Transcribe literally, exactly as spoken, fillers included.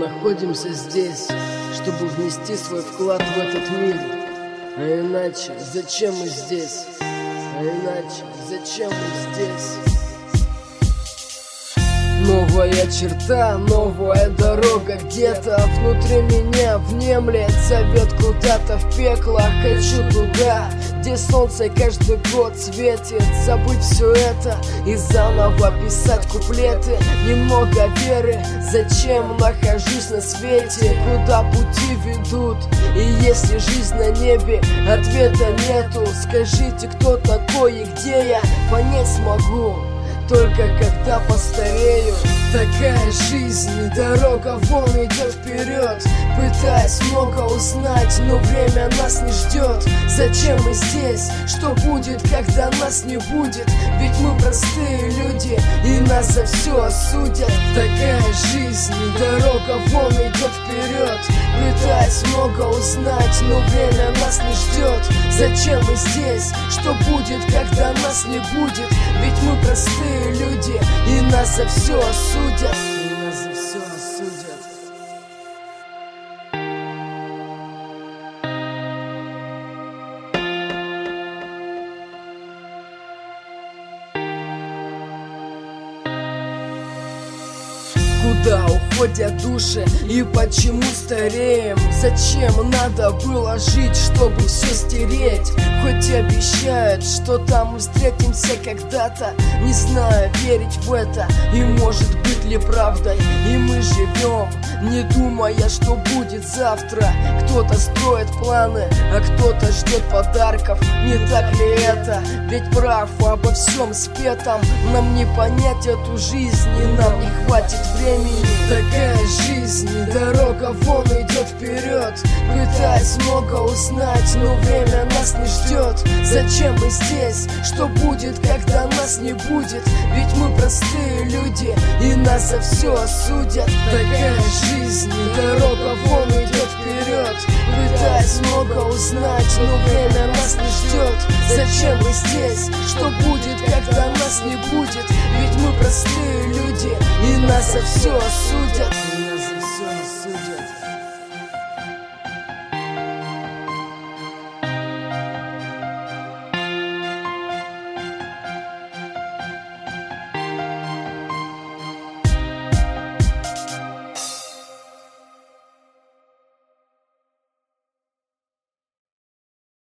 находимся здесь, чтобы внести свой вклад в этот мир. А иначе зачем мы здесь? А иначе зачем мы здесь? Новая черта, новая дорога где-то внутри меня внемлет зовет куда-то в пекло. Хочу туда, где солнце каждый год светит. Забыть все это и заново писать куплеты. Немного веры, зачем нахожусь на свете? Куда пути ведут? И если жизнь на небе, ответа нету. Скажите, кто такой и где я? Понять смогу только когда постарею. Такая жизнь, и дорога вон идет вперед. Пытаясь много узнать, но время нас не ждет. Зачем мы здесь? Что будет, когда нас не будет? Ведь мы простые люди, и нас за все осудят. Такая жизнь, и дорога вон идет вперед. Пытаясь много узнать, но время нас не ждет. Зачем мы здесь? Что будет, когда нас не будет? Ведь мы простые люди, и нас за все осудят. И нас за все осудят. Куда уходят души и почему стареем? Зачем надо было жить, чтобы все стереть? Хоть обещают, что там мы встретимся когда-то, не знаю, верить в это и может быть ли правдой. И мы живем, не думая, что будет завтра. Кто-то строит планы, а кто-то ждет подарков. Не так ли это? Ведь прав обо всем спетом. Нам не понять эту жизнь, и нам не хватит времени. Такая жизнь, и дорога вон идет вперед. Пытаясь много узнать, но время нас не ждет. Зачем мы здесь? Что будет, когда нас не будет? Ведь мы простые люди, и нас за все осудят. Такая жизнь, и дорога вон идет вперед. Пытаясь много узнать, но время нас не ждет. Зачем мы здесь? Что будет, когда нас не будет? Ведь мы простые люди, и нас за все осудят.